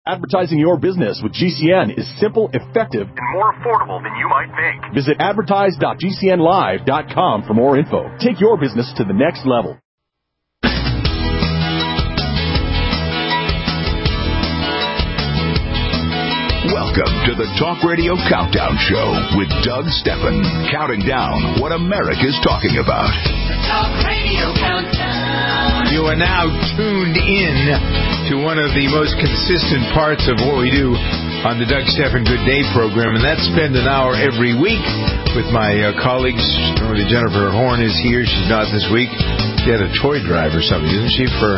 Advertising your business with GCN is simple, effective, and more affordable than you might think. Visit advertise.gcnlive.com for more info. Take your business to the next level. Welcome to the Talk Radio Countdown Show with Doug Steffen, counting down what America's talking about. The Talk Radio Countdown. You are now tuned in to one of the most consistent parts of what we do on the Doug Steffen Good Day program, and that's spend an hour every week with my colleagues. Normally Jennifer Horn is here. She's not this week. She had a toy drive or something, didn't she, for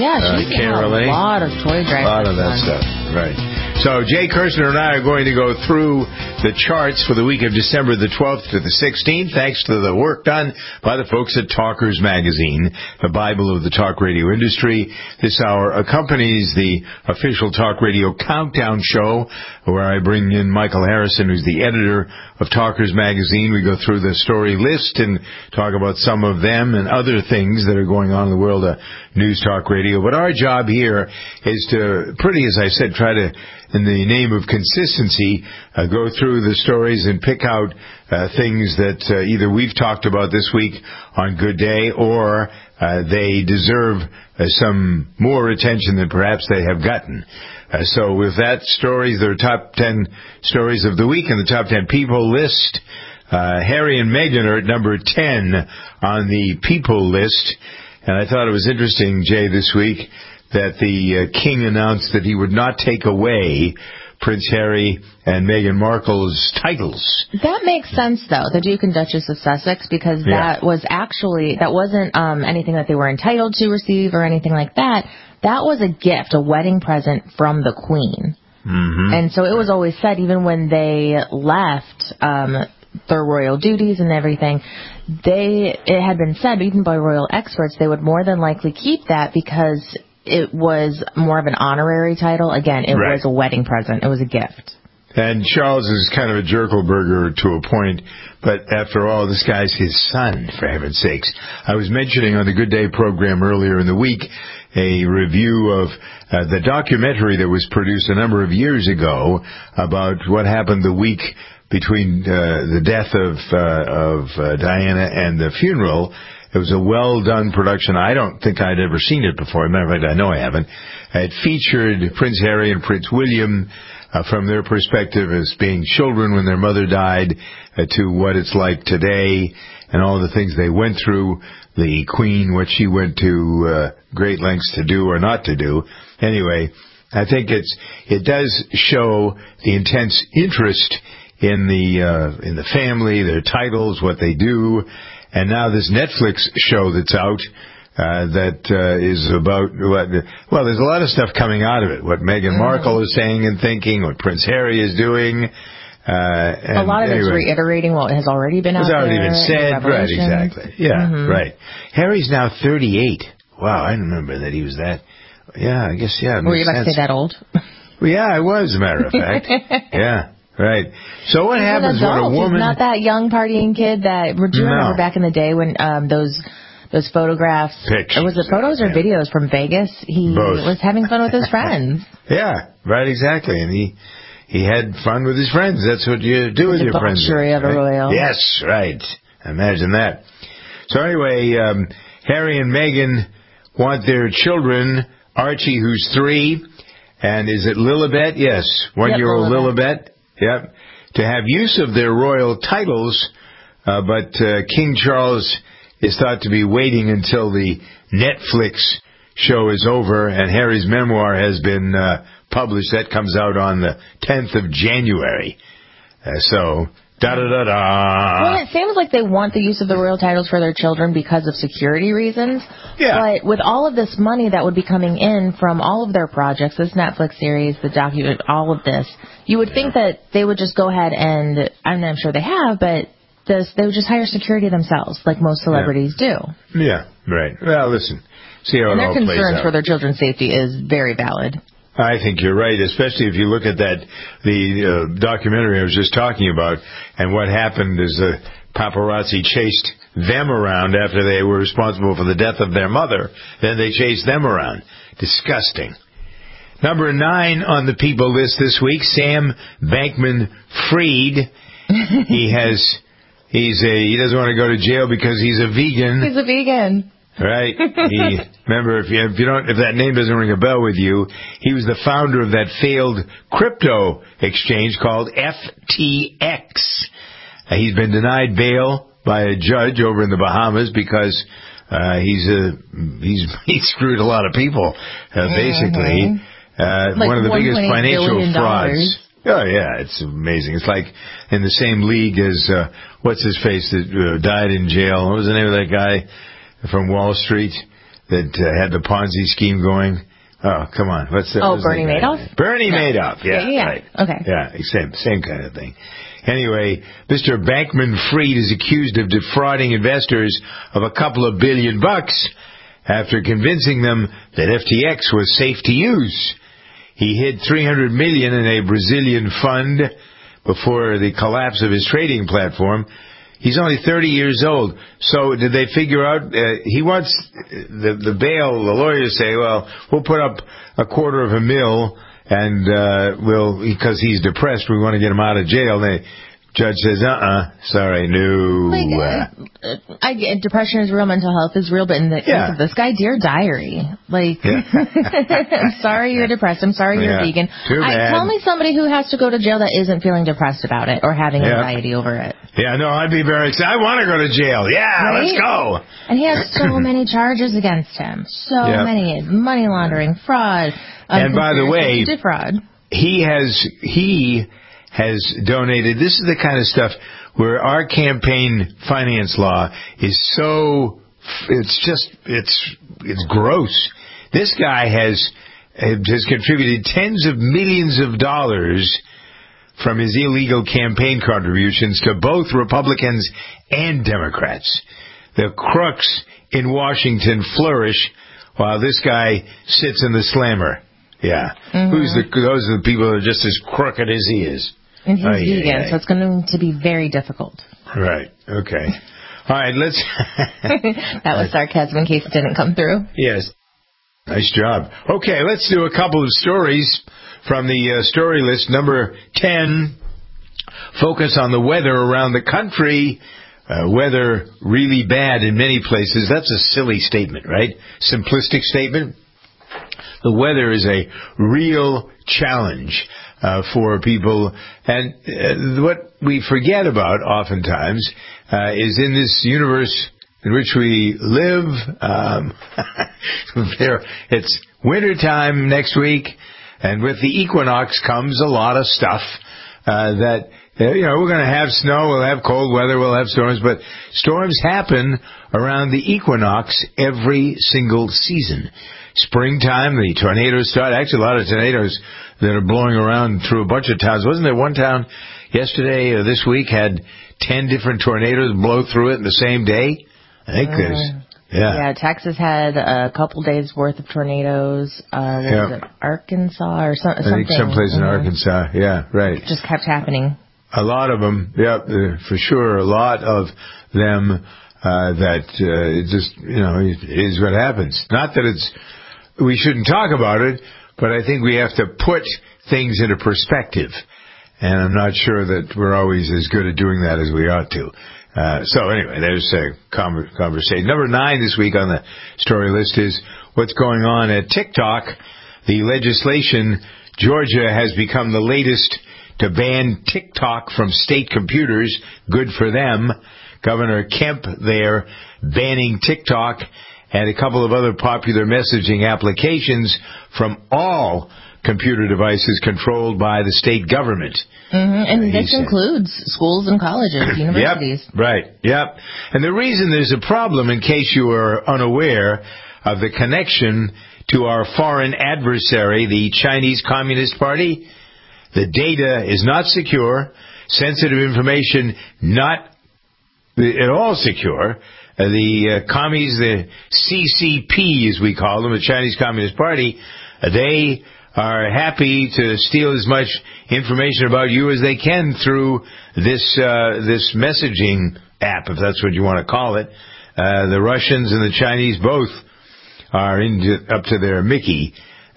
KRLA? A lot of toy drives. A lot of that stuff, right. So Jay Kirshner and I are going to go through the charts for the week of December the 12th to the 16th, thanks to the work done by the folks at Talkers Magazine, the Bible of the talk radio industry. This hour accompanies the official Talk Radio Countdown Show, where I bring in Michael Harrison, who's the editor of Talkers Magazine. We go through the story list and talk about some of them and other things that are going on in the world of news talk radio. But our job here is to, as I said, try to, in the name of consistency, go through the stories and pick out things that either we've talked about this week on Good Day or they deserve some more attention than perhaps they have gotten. So with that, there are top 10 stories of the week in the top 10 people list. Harry and Meghan are at number 10 on the people list. And I thought it was interesting, Jay, this week, that the king announced that he would not take away Prince Harry and Meghan Markle's titles. That makes sense, though, the Duke and Duchess of Sussex, because that wasn't anything that they were entitled to receive or anything like that. That was a gift, a wedding present from the Queen. Mm-hmm. And so it was always said, even when they left their royal duties and everything, it had been said, even by royal experts, they would more than likely keep that because it was more of an honorary title. Again, it was a wedding present. It was a gift. And Charles is kind of a jerkelburger to a point, but after all, this guy's his son, for heaven's sakes. I was mentioning on the Good Day program earlier in the week a review of the documentary that was produced a number of years ago about what happened the week between the death of Diana and the funeral. It was a well-done production. I don't think I'd ever seen it before. As a matter of fact, I know I haven't. It featured Prince Harry and Prince William from their perspective as being children when their mother died to what it's like today and all the things they went through. The Queen, what she went to great lengths to do or not to do. Anyway, I think it does show the intense interest in the family, their titles, what they do. And now this Netflix show that's out that is about there's a lot of stuff coming out of it. What Meghan Markle is saying and thinking, what Prince Harry is doing. And a lot of it's reiterating what has already been out there. It's already been said. Right, exactly. Yeah, right. Harry's now 38. Wow, I remember that he was that. Yeah, I guess, yeah. Were you about to say that old? Well, yeah, I was, as a matter of fact. Yeah. Right. So what happens when a woman... He's not that young partying kid that... Do you remember back in the day when those photographs... Pictures. Was it photos or videos from Vegas? He was having fun with his friends. Yeah, right, exactly. And he had fun with his friends. That's what you do with your friends. Debauchery of a royal. Yes, right. Imagine that. So anyway, Harry and Meghan want their children, Archie, who's 3, and is it Lilibet? Yes, 1-year-old Lilibet. Yep, to have use of their royal titles, but King Charles is thought to be waiting until the Netflix show is over and Harry's memoir has been published. That comes out on the 10th of January. Well, it seems like they want the use of the royal titles for their children because of security reasons. Yeah. But with all of this money that would be coming in from all of their projects, this Netflix series, the document, all of this, you would think that they would just go ahead and, I'm sure they have, but they would just hire security themselves, like most celebrities do. Yeah, right. Well, listen, see how it all plays out. And their concerns for their children's safety is very valid. I think you're right, especially if you look at the documentary I was just talking about, and what happened is the paparazzi chased them around after they were responsible for the death of their mother. Then they chased them around. Disgusting. Number 9 on the people list this week, Sam Bankman-Fried. He doesn't want to go to jail because he's a vegan. He's a vegan. Right. Remember, if that name doesn't ring a bell with you, he was the founder of that failed crypto exchange called FTX. He's been denied bail by a judge over in the Bahamas because he screwed a lot of people, basically. One of the biggest financial frauds. Oh, yeah, it's amazing. It's like in the same league as, what's his face that died in jail. What was the name of that guy from Wall Street that had the Ponzi scheme going? Oh, come on. Bernie Madoff? Bernie Madoff, yeah. Right. Okay. Yeah, same kind of thing. Anyway, Mr. Bankman-Fried is accused of defrauding investors of a couple of $1 billion after convincing them that FTX was safe to use. He hid $300 million in a Brazilian fund before the collapse of his trading platform. He's only 30 years old. So did they figure out he wants the bail? The lawyers say, well, we'll put up $250,000 and because he's depressed, we want to get him out of jail. And the judge says, sorry, no. I get depression is real, mental health is real, but in the case of this guy, Dear Diary. I'm sorry you're depressed. I'm sorry you're vegan. Too bad. Tell me somebody who has to go to jail that isn't feeling depressed about it or having anxiety over it. Yeah, no, I'd be very excited. I want to go to jail. Yeah, right? Let's go. And he has so many charges against him. So many. Money laundering, fraud. And by the way, defraud. He has donated. This is the kind of stuff where our campaign finance law is so, it's gross. This guy has contributed tens of millions of dollars from his illegal campaign contributions to both Republicans and Democrats. The crooks in Washington flourish while this guy sits in the slammer. Yeah. Mm-hmm. Those are the people that are just as crooked as he is. And he's vegan, so it's going to be very difficult. Right. Okay. All right, let's... That was sarcasm in case it didn't come through. Yes. Nice job. Okay, let's do a couple of stories from the story list. Number 10, focus on the weather around the country. Weather really bad in many places. That's a silly statement, right? Simplistic statement. The weather is a real challenge for people. And what we forget about oftentimes is in this universe in which we live, it's wintertime next week, and with the equinox comes a lot of stuff that, we're going to have snow, we'll have cold weather, we'll have storms, but storms happen around the equinox every single season. Springtime, the tornadoes start. Actually, a lot of tornadoes that are blowing around through a bunch of towns. Wasn't there one town yesterday or this week had 10 different tornadoes blow through it in the same day? I think there's... Yeah, Texas had a couple days worth of tornadoes. Was it Arkansas or something? I think someplace in Arkansas. Yeah, right. It just kept happening. A lot of them, for sure. A lot of them it just, it is what happens. Not that we shouldn't talk about it, but I think we have to put things into perspective. And I'm not sure that we're always as good at doing that as we ought to. So anyway, there's a conversation. Number 9 this week on the story list is what's going on at TikTok. The legislation, Georgia has become the latest to ban TikTok from state computers. Good for them. Governor Kemp there banning TikTok and a couple of other popular messaging applications from all computer devices controlled by the state government. Mm-hmm. And this includes schools and colleges, universities. Yep, right, yep. And the reason there's a problem, in case you are unaware of the connection to our foreign adversary, the Chinese Communist Party, the data is not secure, sensitive information not at all secure. The commies, the CCP as we call them, the Chinese Communist Party, they are happy to steal as much information about you as they can through this messaging app, if that's what you want to call it. The Russians and the Chinese both are up to their Mickey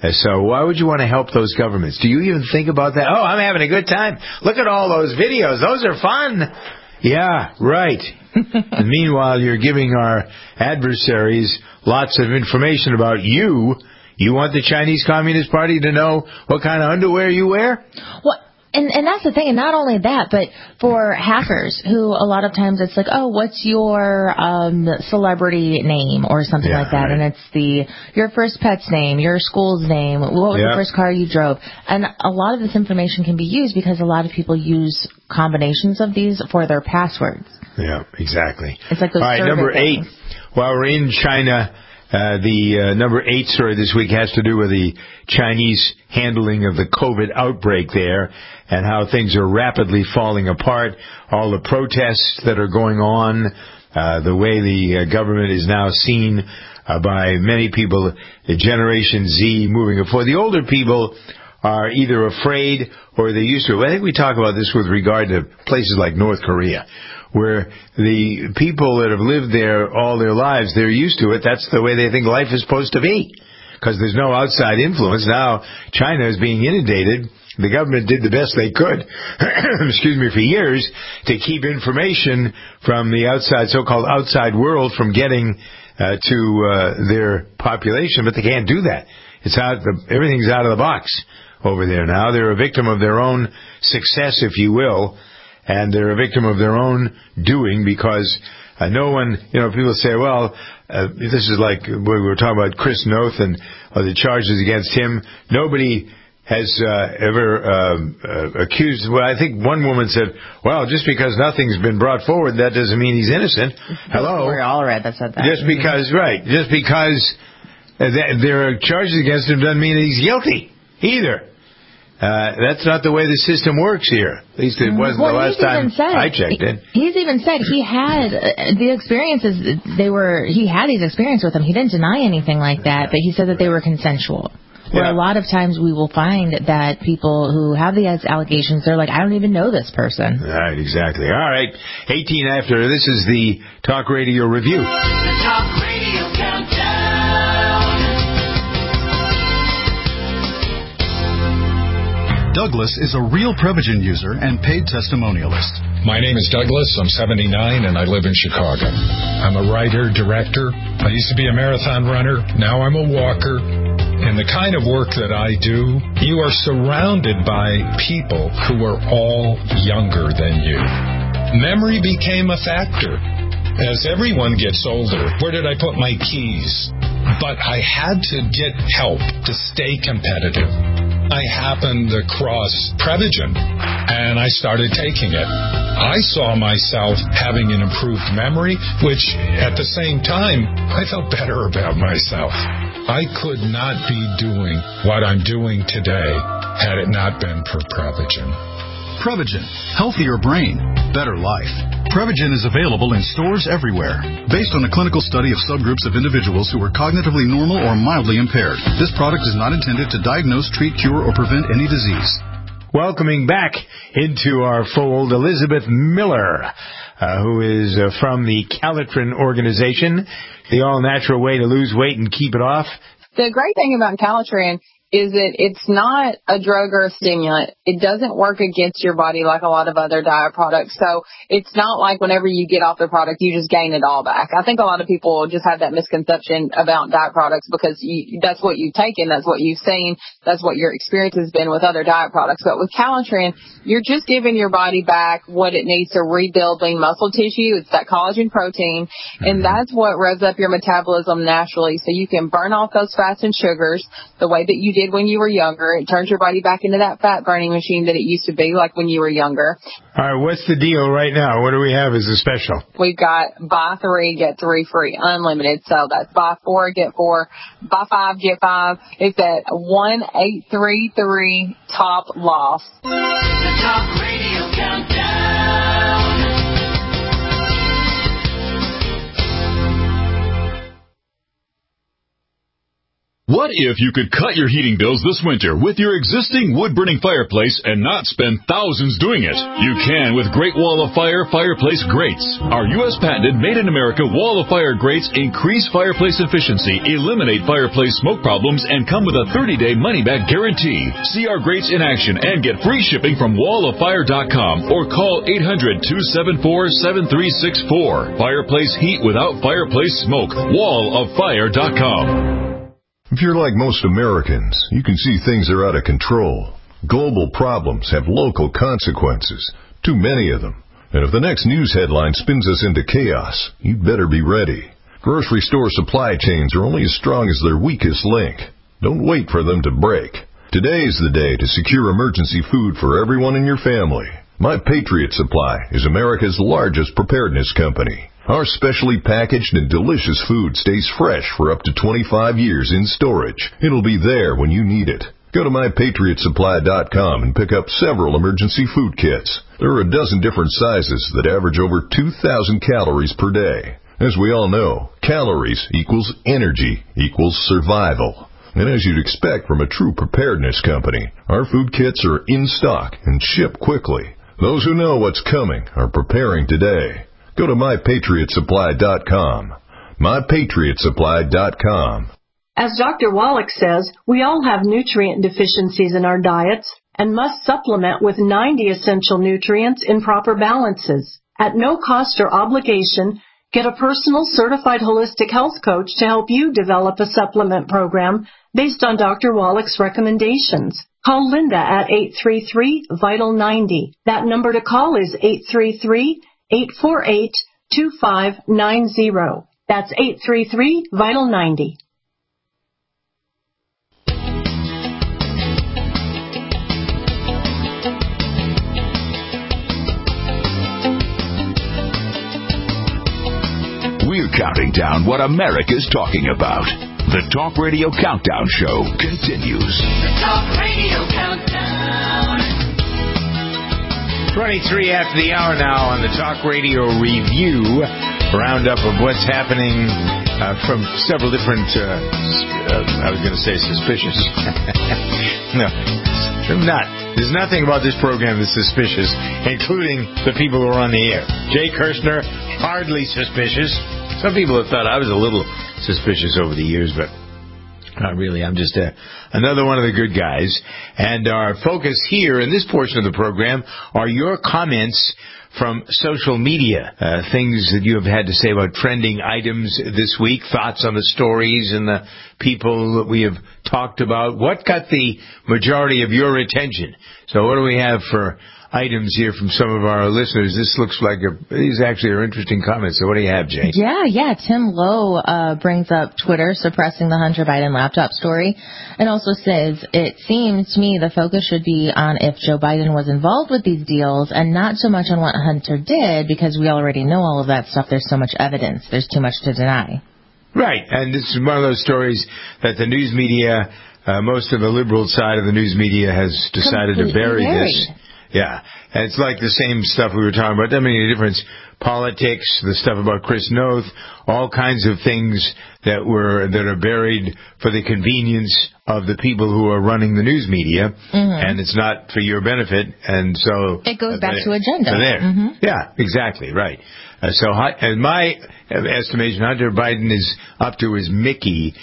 So why would you want to help those governments? Do you even think about that? Oh, I'm having a good time. Look at all those videos. Those are fun. Yeah, right. And meanwhile, you're giving our adversaries lots of information about you. You want the Chinese Communist Party to know what kind of underwear you wear? Well, and that's the thing. And not only that, but for hackers who a lot of times it's like, oh, what's your celebrity name or something like that. Right. And it's your first pet's name, your school's name, what was the first car you drove. And a lot of this information can be used because a lot of people use combinations of these for their passwords. Yeah, exactly. It's like those all right, number 8. While we're in China, the number 8 story this week has to do with the Chinese handling of the COVID outbreak there and how things are rapidly falling apart. All the protests that are going on, the way the government is now seen by many people, the Generation Z moving forward. The older people are either afraid or they're used to it. I think we talk about this with regard to places like North Korea, where the people that have lived there all their lives, they're used to it. That's the way they think life is supposed to be, because there's no outside influence. Now China is being inundated. The government did the best they could, for years, to keep information from the outside, so-called outside world from getting to their population, but they can't do that. Everything's out of the box over there now. They're a victim of their own success, if you will, and they're a victim of their own doing, because no one, people say, well, this is like we were talking about Chris Noth and the charges against him. Nobody has ever accused. Well, I think one woman said, well, just because nothing's been brought forward, that doesn't mean he's innocent. Hello? We're all right that said that. Just because there are charges against him doesn't mean he's guilty either. That's not the way the system works here. At least it wasn't the last time I checked it. He's even said he had the experiences. He had these experiences with them. He didn't deny anything like that, but he said that they were consensual. Where a lot of times we will find that people who have these allegations, they're like, I don't even know this person. Right, exactly. All right, 18 after. This is the Talk Radio Review. The Talk Radio Countdown. Douglas is a real Prevagen user and paid testimonialist. My name is Douglas. I'm 79 and I live in Chicago. I'm a writer, director. I used to be a marathon runner. Now I'm a walker. And the kind of work that I do, you are surrounded by people who are all younger than you. Memory became a factor. As everyone gets older, where did I put my keys? But I had to get help to stay competitive. I happened across Prevagen, and I started taking it. I saw myself having an improved memory, which, at the same time, I felt better about myself. I could not be doing what I'm doing today had it not been for Prevagen. Prevagen. Healthier brain. Better life. Prevagen is available in stores everywhere. Based on a clinical study of subgroups of individuals who were cognitively normal or mildly impaired, this product is not intended to diagnose, treat, cure, or prevent any disease. Welcoming back into our fold, Elizabeth Miller, who is from the Calitrin organization, the all-natural way to lose weight and keep it off. The great thing about Calitrin is that it's not a drug or a stimulant. It doesn't work against your body like a lot of other diet products. So it's not like whenever you get off the product, you just gain it all back. I think a lot of people just have that misconception about diet products because that's what you've taken, that's what you've seen, that's what your experience has been with other diet products. But with Calitrin, you're just giving your body back what it needs to rebuild lean muscle tissue. It's that collagen protein, and that's what revs up your metabolism naturally so you can burn off those fats and sugars the way that you did when you were younger. It turns your body back into that fat burning machine that it used to be like when you were younger. All right, what's the deal right now? What do we have as a special? We've got buy 3, get 3 free, unlimited. So that's buy 4, get 4, buy 5, get 5. It's at 1833 top loss. The Talk Radio Countdown. What if you could cut your heating bills this winter with your existing wood-burning fireplace and not spend thousands doing it? You can with Great Wall of Fire fireplace grates. Our U.S. patented made-in-America Wall of Fire grates increase fireplace efficiency, eliminate fireplace smoke problems, and come with a 30-day money-back guarantee. See our grates in action and get free shipping from walloffire.com or call 800-274-7364. Fireplace heat without fireplace smoke. walloffire.com. If you're like most Americans, you can see things are out of control. Global problems have local consequences, too many of them. And if the next news headline spins us into chaos, you'd better be ready. Grocery store supply chains are only as strong as their weakest link. Don't wait for them to break. Today is the day to secure emergency food for everyone in your family. My Patriot Supply is America's largest preparedness company. Our specially packaged and delicious food stays fresh for up to 25 years in storage. It'll be there when you need it. Go to mypatriotsupply.com and pick up several emergency food kits. There are a dozen different sizes that average over 2,000 calories per day. As we all know, calories equals energy equals survival. And as you'd expect from a true preparedness company, our food kits are in stock and ship quickly. Those who know what's coming are preparing today. Go to mypatriotsupply.com. mypatriotsupply.com. As Dr. Wallach says, we all have nutrient deficiencies in our diets and must supplement with 90 essential nutrients in proper balances. At no cost or obligation, get a personal certified holistic health coach to help you develop a supplement program based on Dr. Wallach's recommendations. Call Linda at 833-VITAL-90. That number to call is 833-848-2590. That's 833-VITAL-90. We're counting down what America's talking about. The Talk Radio Countdown Show continues. The Talk Radio Countdown. 23 after the hour now on the Talk Radio Review. Roundup of what's happening from several different, I was going to say suspicious. No, I'm not. There's nothing about this program that's suspicious, including the people who are on the air. Jay Kirshner, hardly suspicious. Some people have thought I was a little suspicious over the years, but not really. I'm just another one of the good guys. And our focus here in this portion of the program are your comments from social media, things that you have had to say about trending items this week, thoughts on the stories and the people that we have talked about. What got the majority of your attention? So what do we have for items here from some of our listeners? This looks like these actually are interesting comments. So what do you have, Jay? Yeah. Tim Lowe brings up Twitter suppressing the Hunter Biden laptop story and also says, it seems to me the focus should be on if Joe Biden was involved with these deals and not so much on what Hunter did, because we already know all of that stuff. There's so much evidence. There's too much to deny. Right. And this is one of those stories that the news media, most of the liberal side of the news media has decided to bury this. Yeah, and it's like the same stuff we were talking about. Doesn't make any difference. Politics, the stuff about Chris Noth, all kinds of things that are buried for the convenience of the people who are running the news media, and it's not for your benefit. And so it goes back to agenda. There. Yeah, exactly right. So, in my estimation, Hunter Biden is up to his Mickey.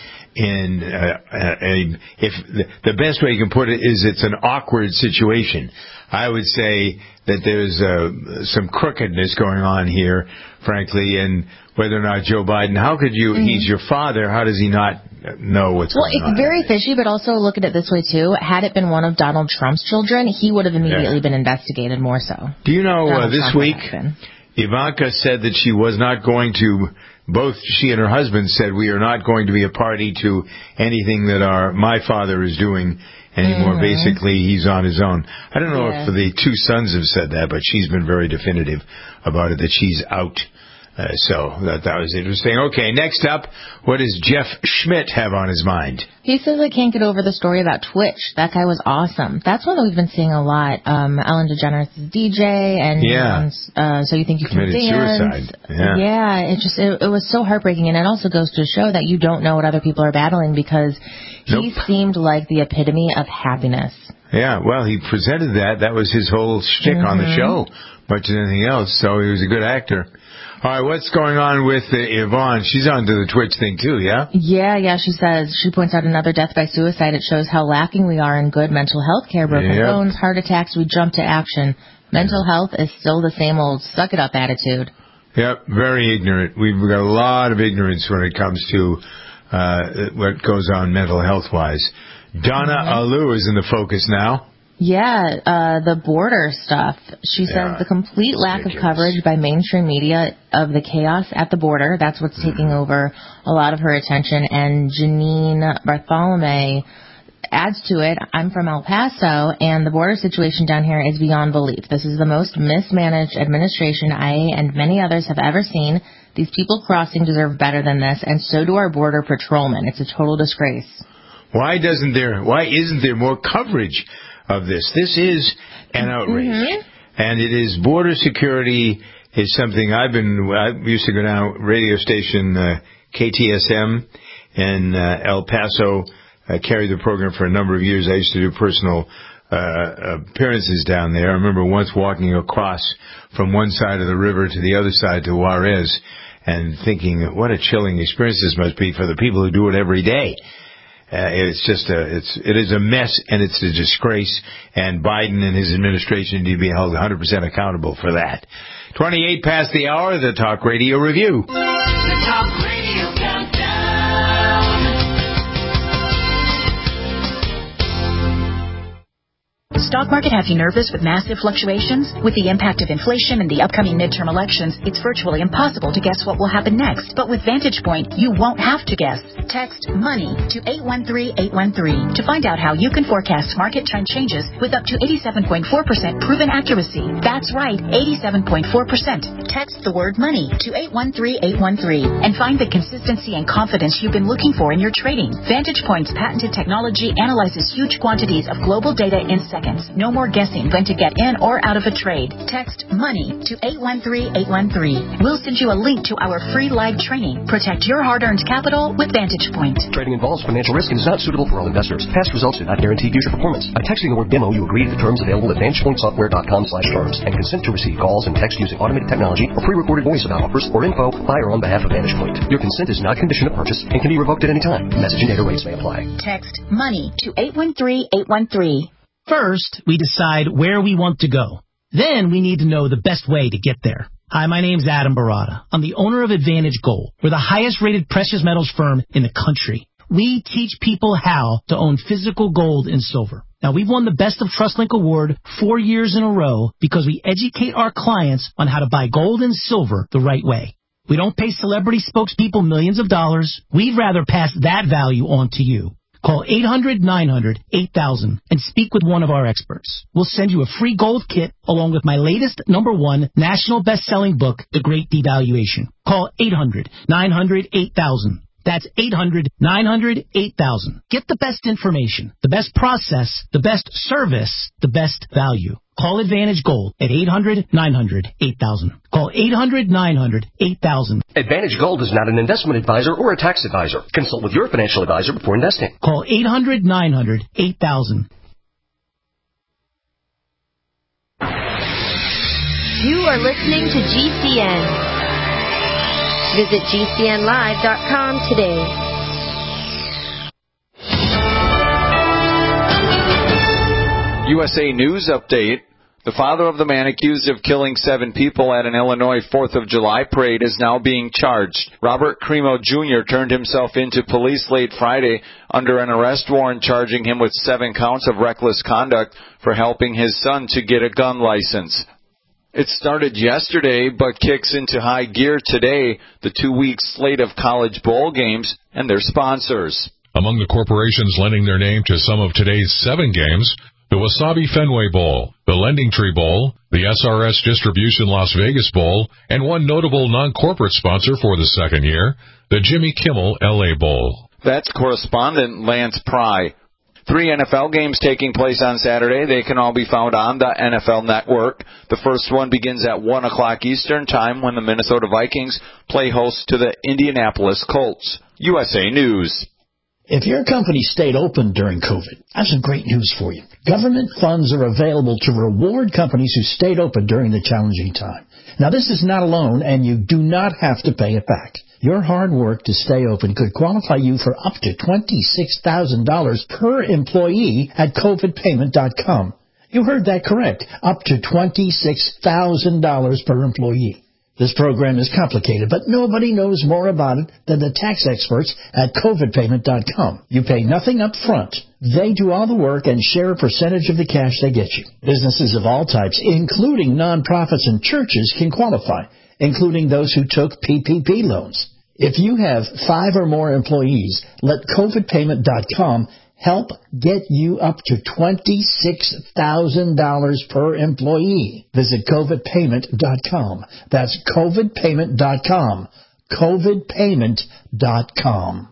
If the best way you can put it is, it's an awkward situation. I would say that there's some crookedness going on here, frankly, and whether or not Joe Biden, how could you, he's your father, how does he not know what's going on? Well, it's very fishy, but also look at it this way, too. Had it been one of Donald Trump's children, he would have immediately been investigated more so. Do you know, this week, Ivanka said that she was not going to, both she and her husband said, we are not going to be a party to anything that my father is doing anymore. Basically, he's on his own. I don't know if the two sons have said that, but she's been very definitive about it, that she's out So that was interesting. Okay, next up, what does Jeff Schmidt have on his mind? He says I can't get over the story about Twitch. That guy was awesome. That's one that we've been seeing a lot. Ellen DeGeneres is DJ, and So You Think You Can Committed Dance. suicide. Yeah, it was so heartbreaking, and it also goes to show that you don't know what other people are battling, because he seemed like the epitome of happiness. Yeah, well, he presented that. That was his whole shtick on the show, much as anything else. So he was a good actor. All right, what's going on with Yvonne? She's on to the Twitch thing, too, yeah? Yeah, she points out another death by suicide. It shows how lacking we are in good mental health care. Broken bones, heart attacks, we jump to action. Mental health is still the same old suck-it-up attitude. Yep, very ignorant. We've got a lot of ignorance when it comes to what goes on mental health-wise. Donna Alou is in the focus now. Yeah, the border stuff. She says the complete lack of coverage by mainstream media of the chaos at the border. That's what's taking over a lot of her attention. And Janine Bartholomew adds to it, I'm from El Paso, and the border situation down here is beyond belief. This is the most mismanaged administration I and many others have ever seen. These people crossing deserve better than this, and so do our border patrolmen. It's a total disgrace. Why isn't there more coverage of this? This is an outrage. And it is border security is something I used to go down radio station KTSM in El Paso. I carried the program for a number of years. I used to do personal appearances down there. I remember once walking across from one side of the river to the other side to Juarez and thinking, what a chilling experience this must be for the people who do it every day. It is a mess, and it's a disgrace, and Biden and his administration need to be held 100% accountable for that. 28 past the hour, the Talk Radio Review. The Talk Radio Countdown. The stock market have you nervous with massive fluctuations? With the impact of inflation and the upcoming midterm elections, it's virtually impossible to guess what will happen next. But with Vantage Point, you won't have to guess. Text MONEY to 813-813 to find out how you can forecast market trend changes with up to 87.4% proven accuracy. That's right, 87.4%. Text the word MONEY to 813-813 and find the consistency and confidence you've been looking for in your trading. Vantage Point's patented technology analyzes huge quantities of global data in seconds. No more guessing when to get in or out of a trade. Text MONEY to 813-813. We'll send you a link to our free live training. Protect your hard-earned capital with Vantage Point. Trading involves financial risk and is not suitable for all investors. Past results do not guarantee future performance. By texting the word demo, you agree to the terms available at VantagePointSoftware.com/terms and consent to receive calls and text using automated technology or pre-recorded voice about offers or info by or on behalf of Vantage Point. Your consent is not a condition of purchase and can be revoked at any time. Message and data rates may apply. Text MONEY to 813-813. First, we decide where we want to go. Then we need to know the best way to get there. Hi, my name's Adam Barada. I'm the owner of Advantage Gold. We're the highest-rated precious metals firm in the country. We teach people how to own physical gold and silver. Now, we've won the Best of TrustLink Award 4 years in a row because we educate our clients on how to buy gold and silver the right way. We don't pay celebrity spokespeople millions of dollars. We'd rather pass that value on to you. Call 800-900-8000 and speak with one of our experts. We'll send you a free gold kit along with my latest #1 national best-selling book, The Great Devaluation. Call 800-900-8000. That's 800-900-8000. Get the best information, the best process, the best service, the best value. Call Advantage Gold at 800-900-8000. Call 800-900-8000. Advantage Gold is not an investment advisor or a tax advisor. Consult with your financial advisor before investing. Call 800-900-8000. You are listening to GCN. Visit GCNlive.com today. USA News Update. The father of the man accused of killing 7 people at an Illinois 4th of July parade is now being charged. Robert Cremo Jr. turned himself into police late Friday under an arrest warrant charging him with 7 counts of reckless conduct for helping his son to get a gun license. It started yesterday, but kicks into high gear today, the 2-week slate of college bowl games and their sponsors. Among the corporations lending their name to some of today's 7 games, the Wasabi Fenway Bowl, the Lending Tree Bowl, the SRS Distribution Las Vegas Bowl, and one notable non-corporate sponsor for the second year, the Jimmy Kimmel LA Bowl. That's correspondent Lance Pry. 3 NFL games taking place on Saturday. They can all be found on the NFL Network. The first one begins at 1 o'clock Eastern Time when the Minnesota Vikings play host to the Indianapolis Colts. USA News. If your company stayed open during COVID, I have some great news for you. Government funds are available to reward companies who stayed open during the challenging time. Now, this is not a loan, and you do not have to pay it back. Your hard work to stay open could qualify you for up to $26,000 per employee at covidpayment.com. You heard that correct. Up to $26,000 per employee. This program is complicated, but nobody knows more about it than the tax experts at covidpayment.com. You pay nothing up front. They do all the work and share a percentage of the cash they get you. Businesses of all types, including nonprofits and churches, can qualify, including those who took PPP loans. If you have 5 or more employees, let covidpayment.com help get you up to $26,000 per employee. Visit covidpayment.com. That's covidpayment.com. covidpayment.com.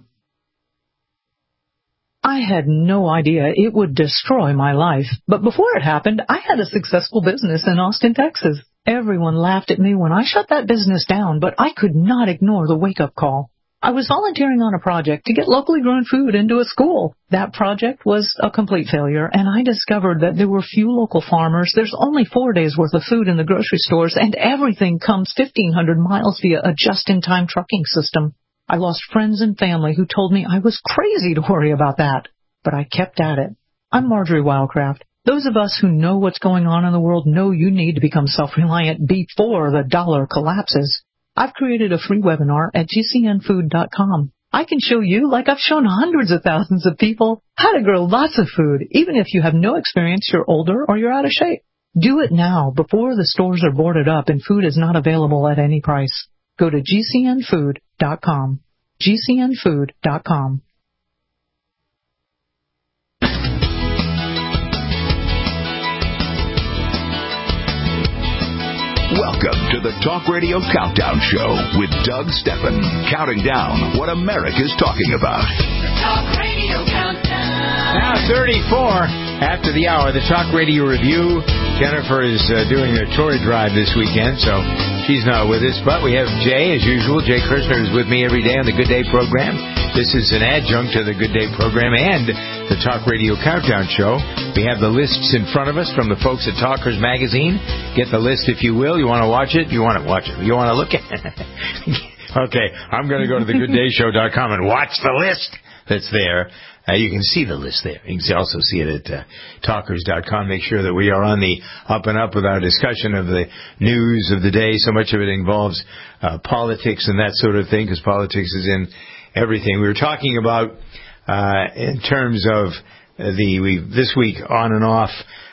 I had no idea it would destroy my life. But before it happened, I had a successful business in Austin, Texas. Everyone laughed at me when I shut that business down, but I could not ignore the wake-up call. I was volunteering on a project to get locally grown food into a school. That project was a complete failure, and I discovered that there were few local farmers. There's only 4 days' worth of food in the grocery stores, and everything comes 1,500 miles via a just-in-time trucking system. I lost friends and family who told me I was crazy to worry about that, but I kept at it. I'm Marjorie Wildcraft. Those of us who know what's going on in the world know you need to become self-reliant before the dollar collapses. I've created a free webinar at gcnfood.com. I can show you, like I've shown hundreds of thousands of people, how to grow lots of food, even if you have no experience, you're older, or you're out of shape. Do it now, before the stores are boarded up and food is not available at any price. Go to gcnfood.com. gcnfood.com. Welcome to the Talk Radio Countdown Show with Doug Steffen, counting down what America's talking about. The Talk Radio Countdown. Now 34 after the hour, the Talk Radio Review. Jennifer is doing a toy drive this weekend, so she's not with us. But we have Jay, as usual. Jay Kirshner is with me every day on the Good Day program. This is an adjunct to the Good Day program and the Talk Radio Countdown Show. We have the lists in front of us from the folks at Talkers Magazine. Get the list if you will. You want to watch it? You want to watch it? You want to look at it? Okay, I'm going to go to thegooddayshow.com and watch the list that's there. You can see the list there. You can also see it at talkers.com. Make sure that we are on the up and up with our discussion of the news of the day. So much of it involves politics and that sort of thing, because politics is in everything. We were talking about in terms of this week on and off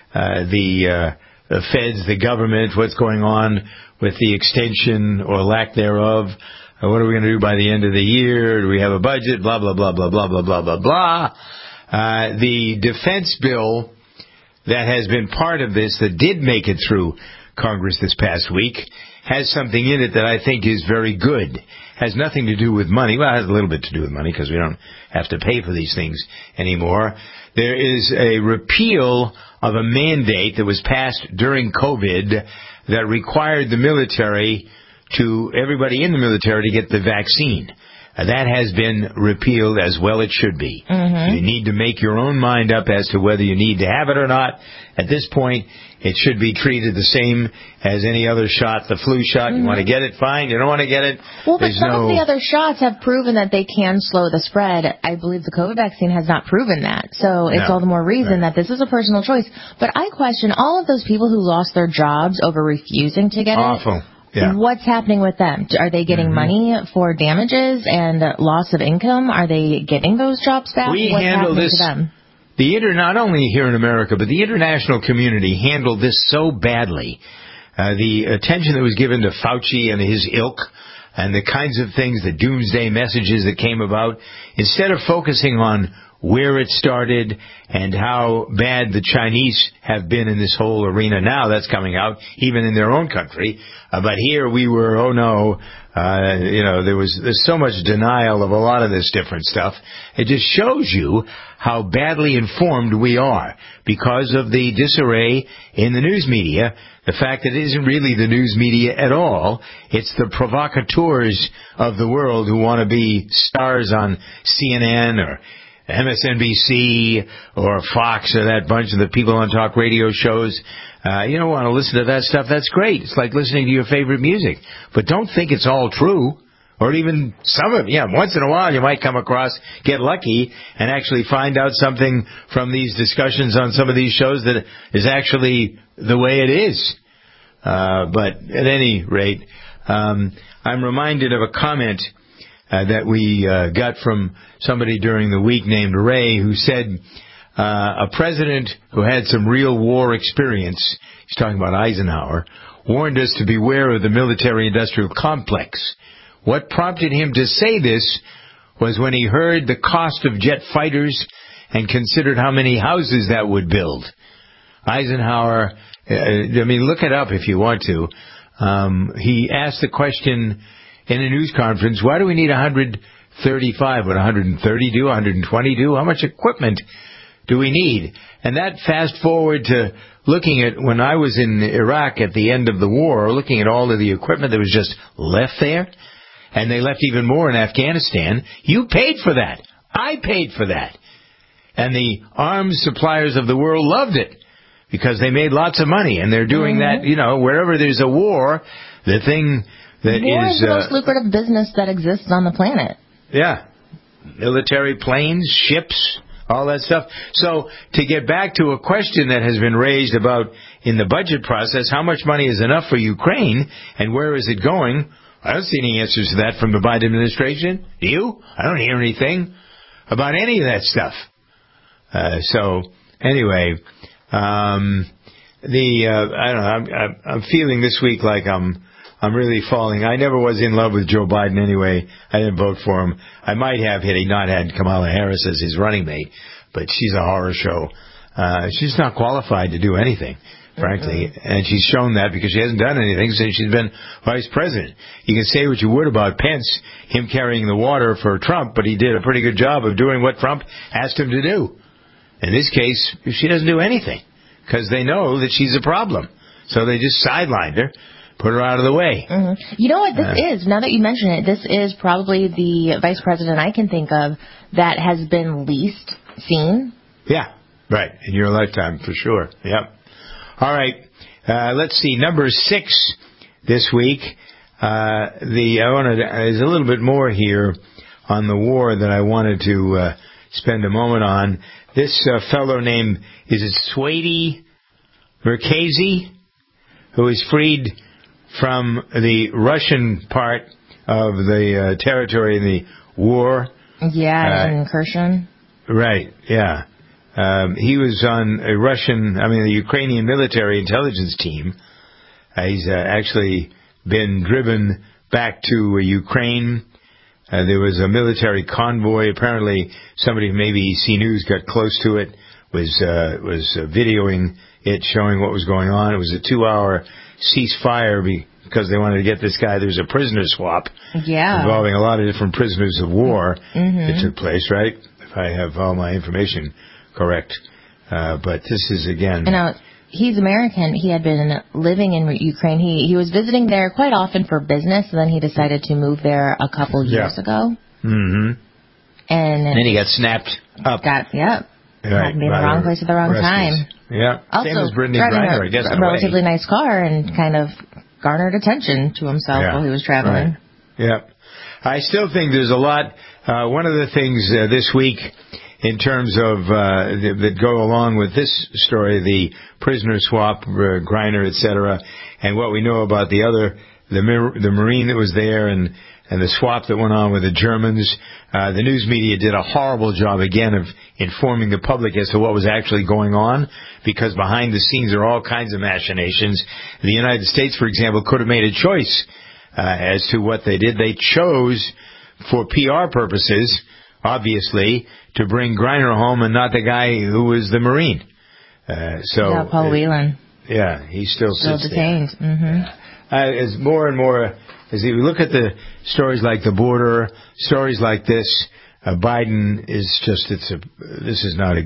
the feds, the government, what's going on with the extension or lack thereof. What are we going to do by the end of the year? Do we have a budget? Blah, blah, blah, blah, blah, blah, blah, blah, blah. The defense bill that has been part of this, that did make it through Congress this past week, has something in it that I think is very good. Has nothing to do with money. Well, it has a little bit to do with money because we don't have to pay for these things anymore. There is a repeal of a mandate that was passed during COVID that required the military everybody in the military to get the vaccine. That has been repealed, as well it should be. Mm-hmm. You need to make your own mind up as to whether you need to have it or not. At this point, it should be treated the same as any other shot, the flu shot. Mm-hmm. You want to get it, fine. You don't want to get it, well, but some of the other shots have proven that they can slow the spread. I believe the COVID vaccine has not proven that. So it's all the more reason that this is a personal choice. But I question all of those people who lost their jobs over refusing to get it. Yeah. What's happening with them? Are they getting money for damages and loss of income? Are they getting those jobs back? We What's handle happening this. To them? Not only here in America, but the international community handled this so badly. The attention that was given to Fauci and his ilk, and the kinds of things, the doomsday messages that came about, instead of focusing on where it started, and how bad the Chinese have been in this whole arena. Now that's coming out, even in their own country. But here we were, oh no, there's so much denial of a lot of this different stuff. It just shows you how badly informed we are because of the disarray in the news media. The fact that it isn't really the news media at all. It's the provocateurs of the world who want to be stars on CNN or MSNBC or Fox or that bunch of the people on talk radio shows. You don't want to listen to that stuff. That's great. It's like listening to your favorite music. But don't think it's all true. Or even some of it. Yeah, once in a while you might come across, get lucky, and actually find out something from these discussions on some of these shows that is actually the way it is. But at any rate, I'm reminded of a comment that we got from somebody during the week named Ray, who said a president who had some real war experience, he's talking about Eisenhower, warned us to beware of the military-industrial complex. What prompted him to say this was when he heard the cost of jet fighters and considered how many houses that would build. Eisenhower, look it up if you want to. He asked the question in a news conference, why do we need 135? Would 130 do? 120 do? How much equipment do we need? And that fast forward to looking at when I was in Iraq at the end of the war, looking at all of the equipment that was just left there, and they left even more in Afghanistan. You paid for that. I paid for that. And the arms suppliers of the world loved it because they made lots of money, and they're doing that, wherever there's a war, the thing that war is the most lucrative business that exists on the planet. Yeah. Military planes, ships, all that stuff. So to get back to a question that has been raised about in the budget process, how much money is enough for Ukraine and where is it going? I don't see any answers to that from the Biden administration. Do you? I don't hear anything about any of that stuff. So anyway, I don't know. I'm feeling this week like I'm really falling. I never was in love with Joe Biden anyway. I didn't vote for him. I might have had he not had Kamala Harris as his running mate, but she's a horror show. She's not qualified to do anything, frankly, and she's shown that because she hasn't done anything since she's been vice president. You can say what you would about Pence, him carrying the water for Trump, but he did a pretty good job of doing what Trump asked him to do. In this case, she doesn't do anything because they know that she's a problem. So they just sidelined her, put her out of the way. Mm-hmm. You know what this is? Now that you mention it, this is probably the vice president I can think of that has been least seen. Yeah, right. In your lifetime, for sure. Yep. All right. Let's see. Number 6 this week. There's a little bit more here on the war that I wanted to spend a moment on. This fellow named, is it Swady Merkezi, who is freed from the Russian part of the territory in the war. Yeah, in Kherson. Right, yeah. He was on the Ukrainian military intelligence team. He's actually been driven back to Ukraine. There was a military convoy. Apparently, somebody from ABC News got close to it, was videoing it, showing what was going on. It was a 2-hour ceasefire because they wanted to get this guy. There's a prisoner swap involving a lot of different prisoners of war that took place, right? If I have all my information correct. But this is, again... He's American. He had been living in Ukraine. He was visiting there quite often for business, and then he decided to move there a couple years ago. Mm-hmm. And then he got snapped up. Right, happened to be in the wrong place at the wrong time. Yeah. Also, same as Brittany Griner, I guess. A relatively nice car and kind of garnered attention to himself while he was traveling. Right. Yeah. I still think there's a lot. One of the things this week, in terms of that go along with this story, the prisoner swap, Griner, etc., and what we know about the Marine that was there and the swap that went on with the Germans. The news media did a horrible job, again, of informing the public as to what was actually going on, because behind the scenes are all kinds of machinations. The United States, for example, could have made a choice as to what they did. They chose, for PR purposes, obviously, to bring Griner home and not the guy who was the Marine. Paul Whelan. Yeah, he's still detained. As more and more, as you look at the stories like the border, stories like this, Biden is just, this is not a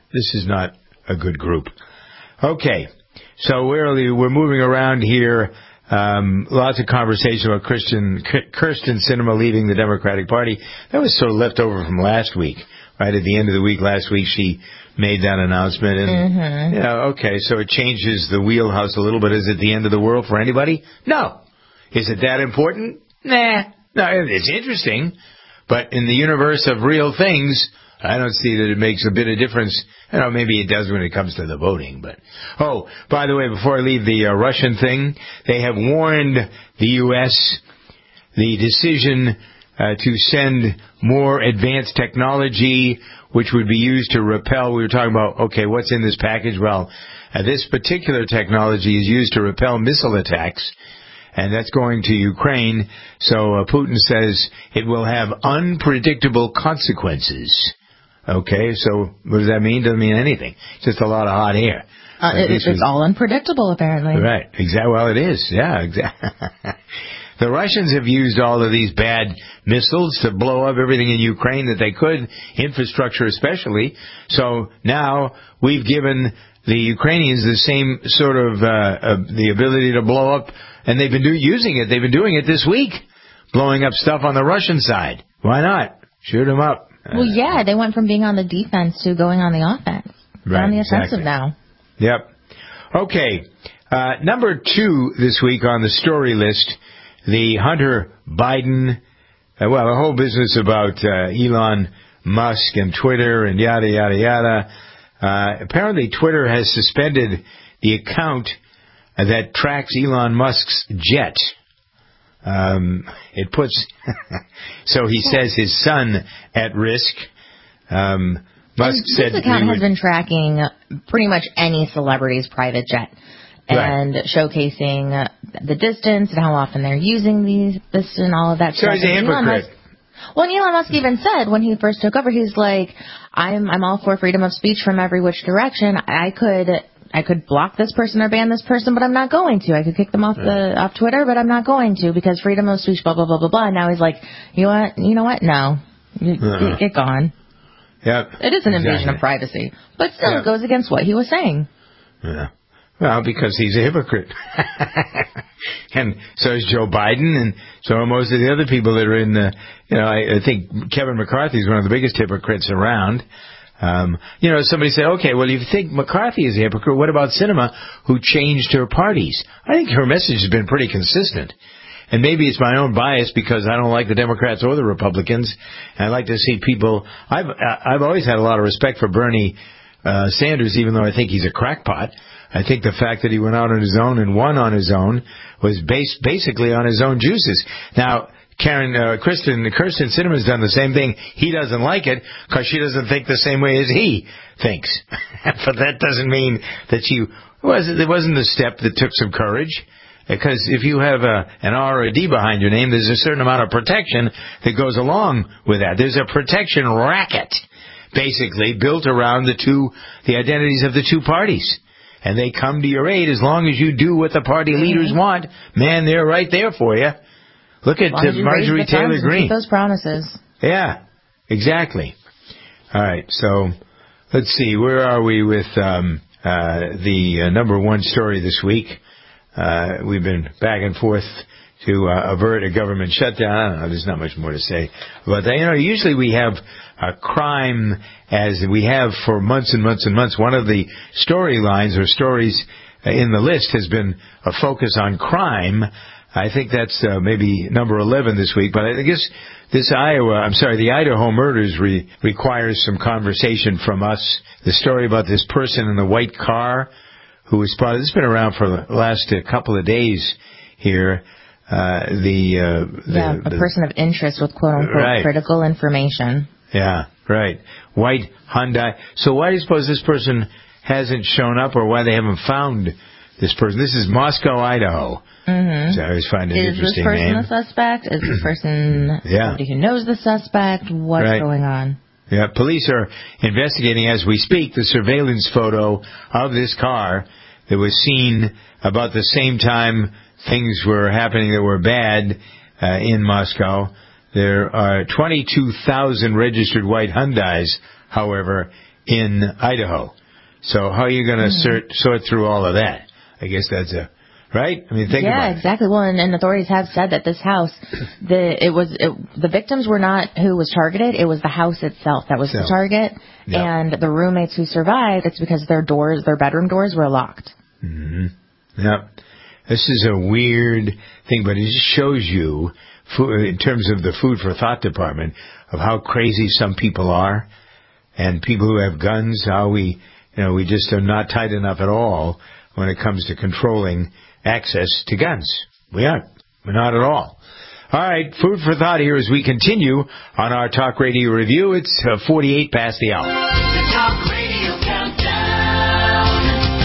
good group. Okay. So we're moving around here. Lots of conversation about Kyrsten Sinema leaving the Democratic Party. That was sort of left over from last week. Right at the end of the week last week, she made that announcement. And, okay, so it changes the wheelhouse a little bit. Is it the end of the world for anybody? No. Is it that important? Nah. No, it's interesting. But in the universe of real things, I don't see that it makes a bit of difference. Maybe it does when it comes to the voting. But by the way, before I leave the Russian thing, they have warned the U.S. the decision to send more advanced technology, which would be used to repel. We were talking about, okay, what's in this package? Well, this particular technology is used to repel missile attacks, and that's going to Ukraine. So Putin says it will have unpredictable consequences. Okay, so what does that mean? Doesn't mean anything. It's just a lot of hot air. It's all unpredictable, apparently. Right. Exactly. Well, it is. Yeah, exactly. The Russians have used all of these bad missiles to blow up everything in Ukraine that they could, infrastructure especially. So now we've given the Ukrainians the same sort of the ability to blow up, and they've been using it. They've been doing it this week, blowing up stuff on the Russian side. Why not? Shoot them up. Well, yeah, they went from being on the defense to going on the offense. They're on the offensive now. Yep. Okay. Number 2 this week on the story list, the Hunter Biden, the whole business about Elon Musk and Twitter and yada, yada, yada. Apparently Twitter has suspended the account that tracks Elon Musk's jet. It puts, so he says, his son at risk. Musk said this account has been tracking pretty much any celebrity's private jet and showcasing the distance and how often they're using this and all of that stuff. So he's a hypocrite. Elon Musk even said when he first took over, he's like, I'm all for freedom of speech from every which direction. I could block this person or ban this person, but I'm not going to. I could kick them off Twitter, but I'm not going to because freedom of speech, blah, blah, blah, blah, blah. And now he's like, you know what? No. Get gone. Yep. It is an invasion of privacy. But still, it goes against what he was saying. Yeah. Well, because he's a hypocrite. And so is Joe Biden, and so are most of the other people that are in the, I think Kevin McCarthy is one of the biggest hypocrites around. Somebody said, okay, well, if you think McCarthy is a hypocrite, what about Sinema, who changed her parties? I think her message has been pretty consistent. And maybe it's my own bias because I don't like the Democrats or the Republicans. And I like to see people. I've always had a lot of respect for Bernie Sanders, even though I think he's a crackpot. I think the fact that he went out on his own and won on his own was based basically on his own juices. Now, Kyrsten Sinema's done the same thing. He doesn't like it because she doesn't think the same way as he thinks. But that doesn't mean that it wasn't a step that took some courage. Because if you have an R or a D behind your name, there's a certain amount of protection that goes along with that. There's a protection racket, basically, built around the identities of the two parties. And they come to your aid as long as you do what the party leaders want. Man, they're right there for you. Look at Marjorie Taylor Greene. Keep those promises. Yeah, exactly. All right, so let's see. Where are we with the number 1 story this week? We've been back and forth to avert a government shutdown. I don't know, there's not much more to say about that. Usually we have crime, as we have for months and months and months. One of the storylines or stories in the list has been a focus on crime. I think that's maybe number 11 this week. But I guess the Idaho murders requires some conversation from us. The story about this person in the white car who was spotted. This has been around for the last couple of days here. A person of interest with quote-unquote critical information. Yeah, right. White Hyundai. So why do you suppose this person hasn't shown up, or why they haven't found this person. This is Moscow, Idaho. Mm-hmm. So I always find an interesting name. Is this person the suspect? Is this person somebody who knows the suspect? What's going on? Yeah, police are investigating as we speak the surveillance photo of this car that was seen about the same time things were happening that were bad in Moscow. There are 22,000 registered white Hyundais, however, in Idaho. So how are you going to sort through all of that? I guess that's right? I mean, think about it. Yeah, exactly. Well, and authorities have said that this house, the victims were not who was targeted. It was the house itself that was the target. Yep. And the roommates who survived, it's because their bedroom doors were locked. Mm-hmm. Yep. This is a weird thing, but it just shows you, in terms of the food for thought department, of how crazy some people are, and people who have guns, how we just are not tight enough at all when it comes to controlling access to guns. We're not at all. All right, food for thought here as we continue on our Talk Radio Review. It's 48 past the hour. The Talk Radio Countdown.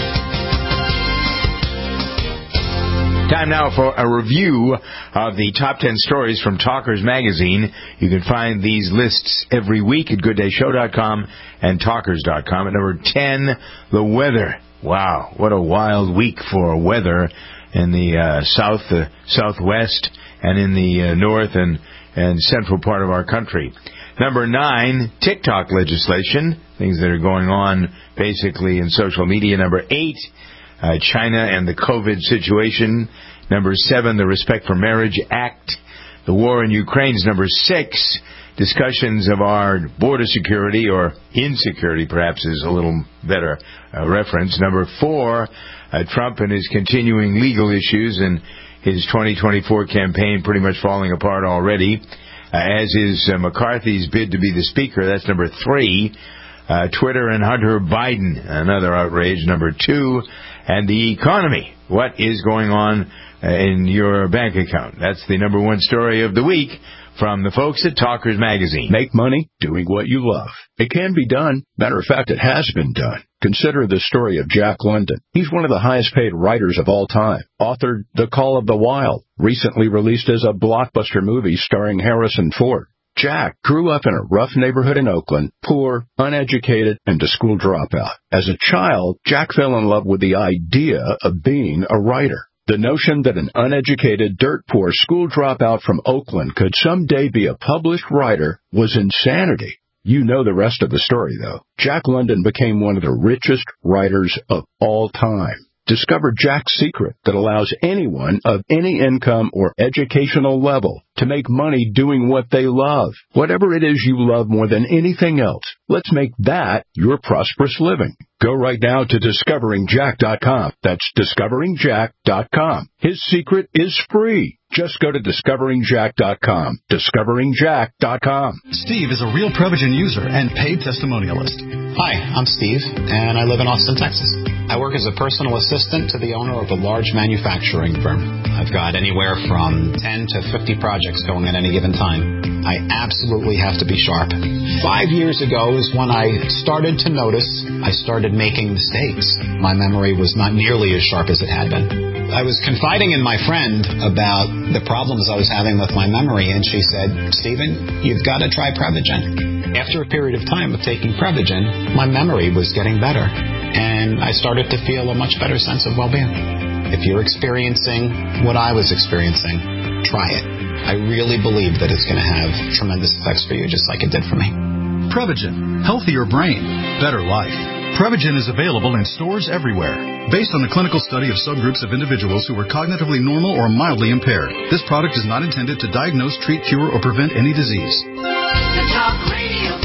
Time now for a review of the top 10 stories from Talkers Magazine. You can find these lists every week at GoodDayShow.com and Talkers.com. At number 10, the weather. Wow, what a wild week for weather in the south, the southwest, and in the north and central part of our country. Number 9, TikTok legislation, things that are going on basically in social media. Number 8, China and the COVID situation. Number 7, the Respect for Marriage Act. The war in Ukraine is number 6. Discussions of our border security, or insecurity perhaps is a little better reference. Number 4, Trump and his continuing legal issues and his 2024 campaign pretty much falling apart already, as is McCarthy's bid to be the speaker. That's number 3. Twitter and Hunter Biden, another outrage. Number 2, and the economy. What is going on in your bank account? That's the number 1 story of the week from the folks at Talkers Magazine. Make money doing what you love. It can be done. Matter of fact, it has been done. Consider the story of Jack London. He's one of the highest paid writers of all time. Authored The Call of the Wild, recently released as a blockbuster movie starring Harrison Ford. Jack grew up in a rough neighborhood in Oakland, poor, uneducated, and a school dropout. As a child, Jack fell in love with the idea of being a writer. The notion that an uneducated, dirt-poor school dropout from Oakland could someday be a published writer was insanity. You know the rest of the story, though. Jack London became one of the richest writers of all time. Discover Jack's secret that allows anyone of any income or educational level to make money doing what they love. Whatever it is you love more than anything else, let's make that your prosperous living. Go right now to DiscoveringJack.com. That's DiscoveringJack.com. His secret is free. Just go to DiscoveringJack.com. DiscoveringJack.com. Steve is a real Prevagen user and paid testimonialist. Hi, I'm Steve, and I live in Austin, Texas. I work as a personal assistant to the owner of a large manufacturing firm. I've got anywhere from 10 to 50 projects going at any given time. I absolutely have to be sharp. 5 years ago is when I started to notice I started making mistakes. My memory was not nearly as sharp as it had been. I was confiding in my friend about the problems I was having with my memory, and she said, Stephen, you've got to try Prevagen. After a period of time of taking Prevagen, my memory was getting better, and I started to feel a much better sense of well-being. If you're experiencing what I was experiencing, try it. I really believe that it's going to have tremendous effects for you, just like it did for me. Prevagen. Healthier brain. Better life. Prevagen is available in stores everywhere. Based on a clinical study of subgroups of individuals who were cognitively normal or mildly impaired, this product is not intended to diagnose, treat, cure, or prevent any disease. The Talk Radio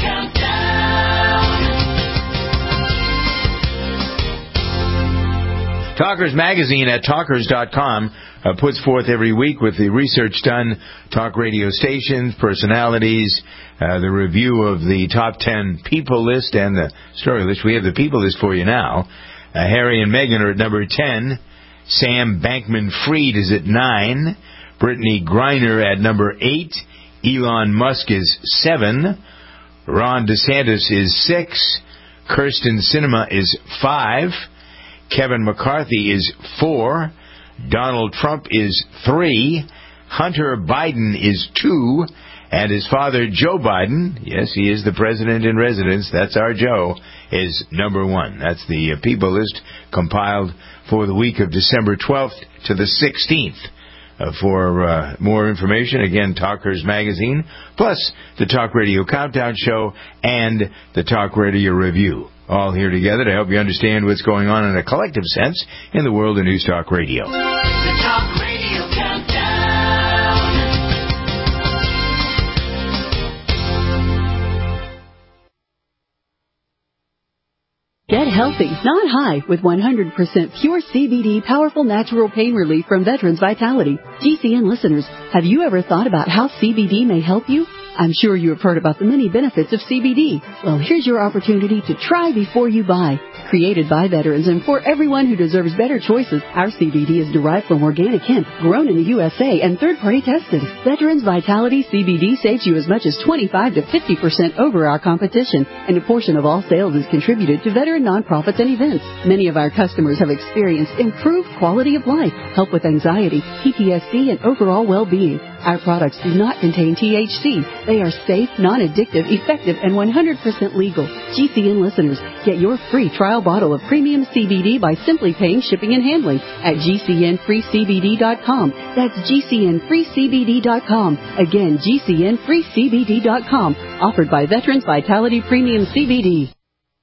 Countdown. Talkers Magazine at Talkers.com puts forth every week with the research done, talk radio stations, personalities, the review of the top 10 people list and the story list. We have the people list for you now. Harry and Meghan are at number 10. Sam Bankman-Fried is at 9. Brittany Griner at number 8. Elon Musk is 7. Ron DeSantis is 6. Kirsten Sinema is 5. Kevin McCarthy is 4. Donald Trump is 3. Hunter Biden is 2. And his father, Joe Biden, yes, he is the president in residence, that's our Joe, is number 1. That's the People list compiled for the week of December 12th to the 16th. For more information, again, Talkers Magazine, plus the Talk Radio Countdown Show and the Talk Radio Review. All here together to help you understand what's going on in a collective sense in the world of News Talk Radio. The Talk Radio Countdown. Get healthy, not high, with 100% pure CBD powerful natural pain relief from Veterans Vitality. GCN listeners, have you ever thought about how CBD may help you? I'm sure you have heard about the many benefits of CBD. Well, here's your opportunity to try before you buy. Created by veterans and for everyone who deserves better choices, our CBD is derived from organic hemp, grown in the USA, and third-party tested. Veterans Vitality CBD saves you as much as 25 to 50% over our competition, and a portion of all sales is contributed to veteran nonprofits and events. Many of our customers have experienced improved quality of life, help with anxiety, PTSD, and overall well-being. Our products do not contain THC. They are safe, non-addictive, effective, and 100% legal. GCN listeners, get your free trial bottle of premium CBD by simply paying shipping and handling at GCNFreeCBD.com. That's GCNFreeCBD.com. Again, GCNFreeCBD.com. Offered by Veterans Vitality Premium CBD.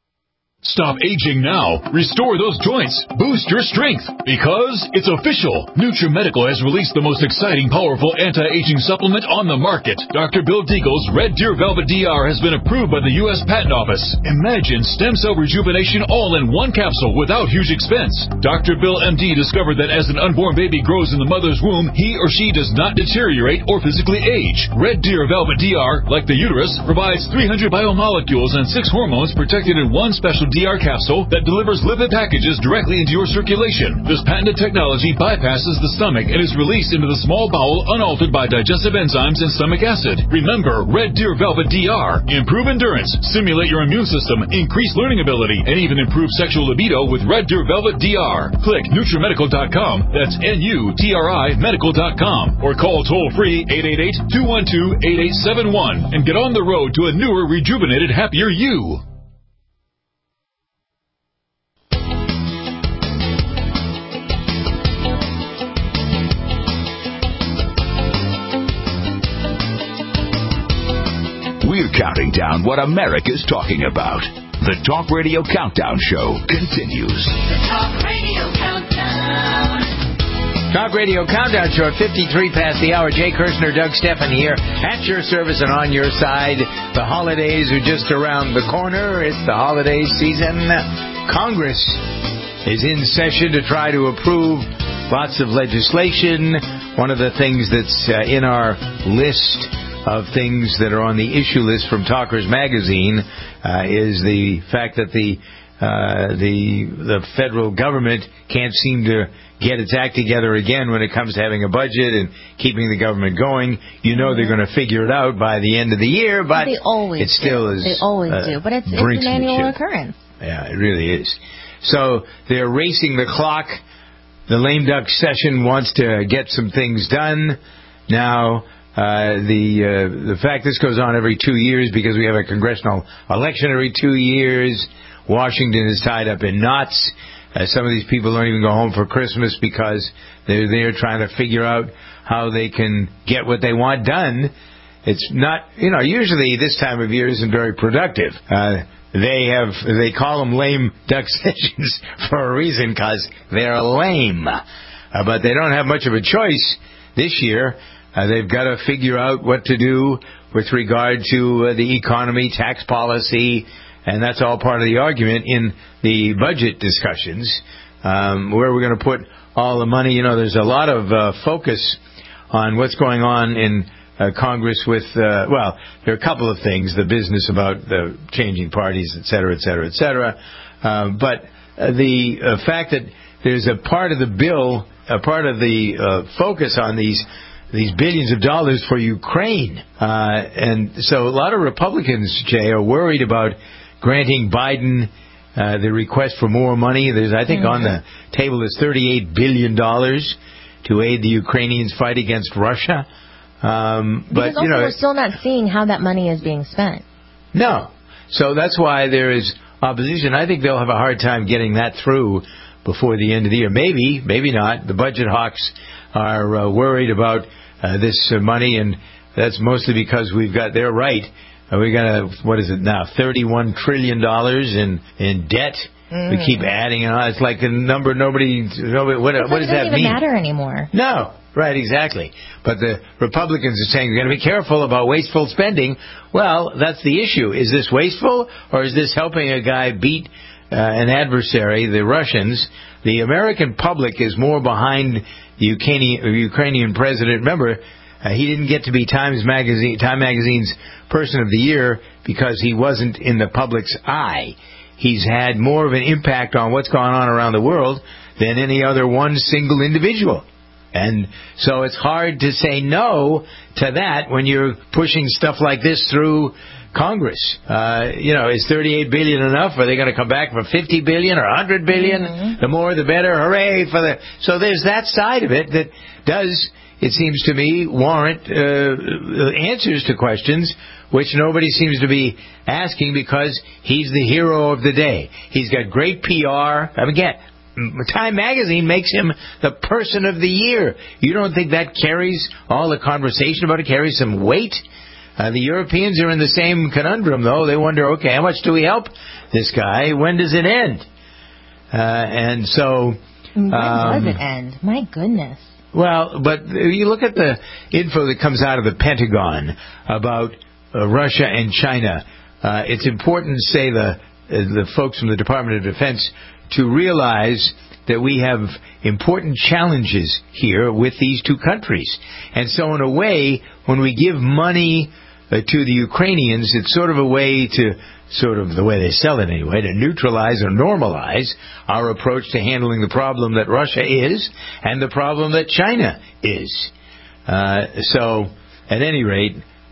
Stop aging now. Restore those joints. Boost your strength. Because it's official. NutriMedical has released the most exciting, powerful anti-aging supplement on the market. Dr. Bill Deagle's Red Deer Velvet DR has been approved by the U.S. Patent Office. Imagine stem cell rejuvenation all in one capsule without huge expense. Dr. Bill MD discovered that as an unborn baby grows in the mother's womb, he or she does not deteriorate or physically age. Red Deer Velvet DR, like the uterus, provides 300 biomolecules and 6 hormones protected in one special DR capsule that delivers lipid packages directly into your circulation. This patented technology bypasses the stomach and is released into the small bowel unaltered by digestive enzymes and stomach acid. Remember, Red Deer Velvet DR. Improve endurance, stimulate your immune system, increase learning ability, and even improve sexual libido with Red Deer Velvet DR. Click NutriMedical.com, that's NUTRI Medical.com, or call toll-free 888-212-8871 and get on the road to a newer, rejuvenated, happier you. We're counting down what America's talking about. The Talk Radio Countdown Show continues. The Talk Radio Countdown. Talk Radio Countdown Show at 53 past the hour. Jay Kirshner, Doug Stephan here at your service and on your side. The holidays are just around the corner. It's the holiday season. Congress is in session to try to approve lots of legislation. One of the things that's in our list of things that are on the issue list from Talkers Magazine is the fact that the federal government can't seem to get its act together again when it comes to having a budget and keeping the government going. You know they're going to figure it out by the end of the year, but they always it still is. They always do, but it's an annual occurrence. Yeah, it really is. So they're racing the clock. The lame duck session wants to get some things done now. The fact this goes on every 2 years because we have a congressional election every 2 years. Washington is tied up in knots. Some of these people don't even go home for Christmas because they're there trying to figure out how they can get what they want done. It's not, usually this time of year isn't very productive. They call them lame duck sessions for a reason because they're lame. But they don't have much of a choice this year. They've got to figure out what to do with regard to the economy, tax policy, and that's all part of the argument in the budget discussions, where we're going to put all the money. There's a lot of focus on what's going on in Congress with, there are a couple of things, the business about the changing parties, et cetera, et cetera, et cetera. But the fact that there's a part of the bill, a part of the focus on these billions of dollars for Ukraine. And so a lot of Republicans, Jay, are worried about granting Biden the request for more money. There's, I think, on the table is $38 billion to aid the Ukrainians' fight against Russia. But also we're still not seeing how that money is being spent. No. So that's why there is opposition. I think they'll have a hard time getting that through before the end of the year. Maybe, maybe not. The budget hawks are worried about this money, and that's mostly because they're right. We got what is it now? $31 trillion in debt. We keep adding it on. It's like a number nobody what does that mean? It doesn't even matter anymore. No. Right, exactly. But the Republicans are saying we're going to be careful about wasteful spending. Well, that's the issue. Is this wasteful, or is this helping a guy beat an adversary, the Russians? The American public is more behind the Ukrainian president. Remember, he didn't get to be Time Magazine's Person of the Year because he wasn't in the public's eye. He's had more of an impact on what's going on around the world than any other one single individual. And so it's hard to say no to that when you're pushing stuff like this through Congress. Is $38 billion enough? Are they going to come back for $50 billion or $100 billion? The more, the better. Hooray for the... So there's that side of it that does, it seems to me, warrant answers to questions which nobody seems to be asking because he's the hero of the day. He's got great PR. Again, Time Magazine makes him the Person of the Year. You don't think that carries all the conversation about it, carries some weight? The Europeans are in the same conundrum, though. They wonder, okay, how much do we help this guy? When does it end? And so... When does it end? My goodness. Well, but you look at the info that comes out of the Pentagon about Russia and China. It's important to say the folks from the Department of Defense to realize that we have important challenges here with these two countries. And so in a way, when we give money to the Ukrainians, it's sort of a way to, the way they sell it anyway, to neutralize or normalize our approach to handling the problem that Russia is and the problem that China is. So, at any rate,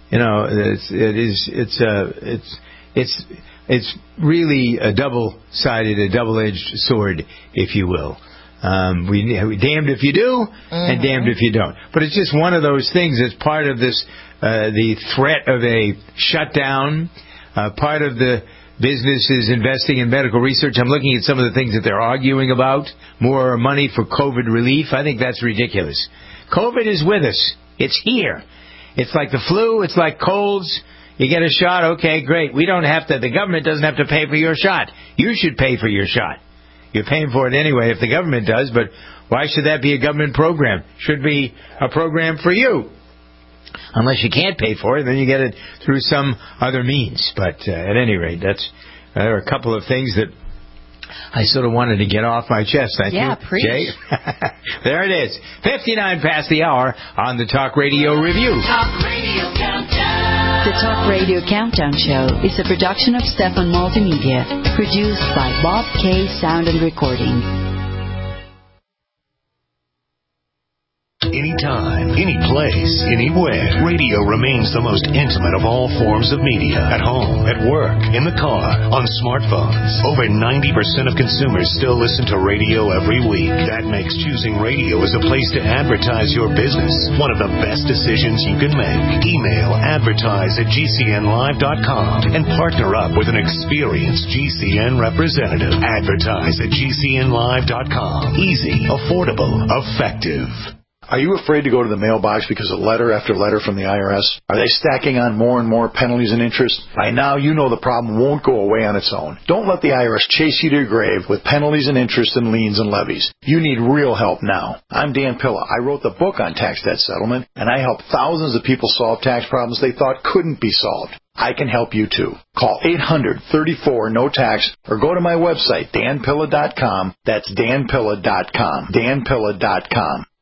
it's really a double-sided, a double-edged sword, if you will. We damned if you do, and damned if you don't. But it's just one of those things that's part of this, the threat of a shutdown. Part of the business is investing in medical research. I'm looking at some of the things that they're arguing about. More money for COVID relief. I think that's ridiculous. COVID is with us. It's here. It's like the flu. It's like colds. You get a shot, okay, great. The government doesn't have to pay for your shot. You should pay for your shot. You're paying for it anyway if the government does, but why should that be a government program? Should be a program for you. Unless you can't pay for it, then you get it through some other means. But at any rate, there are a couple of things that I sort of wanted to get off my chest. Thank you, preach. Jay. There it is. 59 past the hour on the Talk Radio Review. Talk Radio Countdown. The Talk Radio Countdown Show is a production of Stefan Multimedia, produced by Bob K. Sound and Recording. Anytime, any place, anywhere. Radio remains the most intimate of all forms of media. At home, at work, in the car, on smartphones. Over 90% of consumers still listen to radio every week. That makes choosing radio as a place to advertise your business one of the best decisions you can make. Email advertise@gcnlive.com and partner up with an experienced GCN representative. Advertise@gcnlive.com. Easy, affordable, effective. Are you afraid to go to the mailbox because of letter after letter from the IRS? Are they stacking on more and more penalties and interest? By now, you know the problem won't go away on its own. Don't let the IRS chase you to your grave with penalties and interest and liens and levies. You need real help now. I'm Dan Pilla. I wrote the book on tax debt settlement, and I helped thousands of people solve tax problems they thought couldn't be solved. I can help you too. Call 800-34-NO-TAX or go to my website, danpilla.com. That's danpilla.com. danpilla.com.